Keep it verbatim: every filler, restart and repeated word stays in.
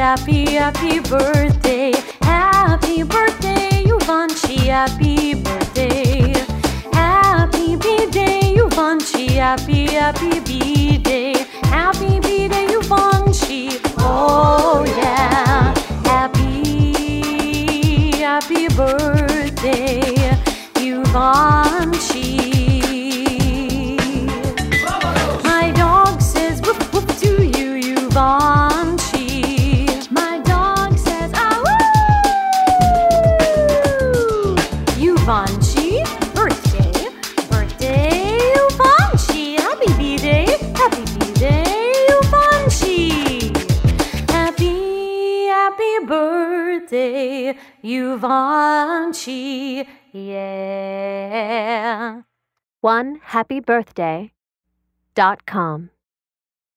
happy, happy birthday. Happy birthday, Yuvanchi, happy birthday. Happy B-day, Yuvanchi, happy, happy B-day. Happy B-day, Yuvanchi, oh yeah. Happy, happy birthday, Yuvanchi. My dog says woof woof to you, Yuvanchi. My dog says ah woo. Yuvanchi, birthday, birthday, Yuvanchi. Happy B-day, happy B-day, Yuvanchi. Happy, happy birthday, Yuvanchi. Yeah. one happy birthday dot com